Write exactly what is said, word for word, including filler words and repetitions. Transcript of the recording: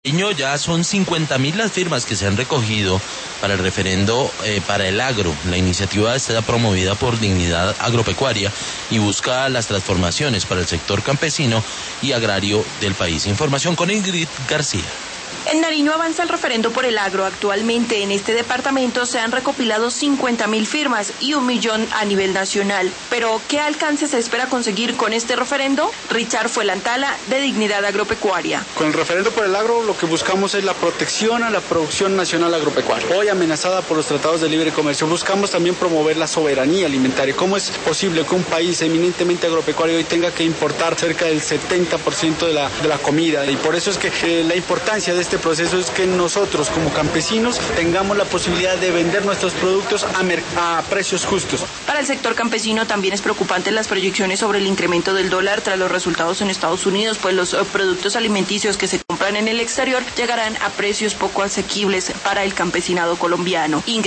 Ya son cincuenta mil las firmas que se han recogido para el referendo eh, para el agro. La iniciativa está promovida por Dignidad Agropecuaria y busca las transformaciones para el sector campesino y agrario del país. Información con Ingrid García. En Nariño avanza el referendo por el agro. Actualmente en este departamento se han recopilado cincuenta mil firmas y un millón a nivel nacional. Pero, ¿qué alcance se espera conseguir con este referendo? Richard Fuelantala, de Dignidad Agropecuaria. Con el referendo por el agro lo que buscamos es la protección a la producción nacional agropecuaria. Hoy amenazada por los tratados de libre comercio, buscamos también promover la soberanía alimentaria. ¿Cómo es posible que un país eminentemente agropecuario hoy tenga que importar cerca del setenta por ciento de la, de la comida? Y por eso es que eh, la importancia de este proceso es que nosotros como campesinos tengamos la posibilidad de vender nuestros productos a, a precios justos. Para el sector campesino también es preocupante las proyecciones sobre el incremento del dólar tras los resultados en Estados Unidos, pues los productos alimenticios que se compran en el exterior llegarán a precios poco asequibles para el campesinado colombiano.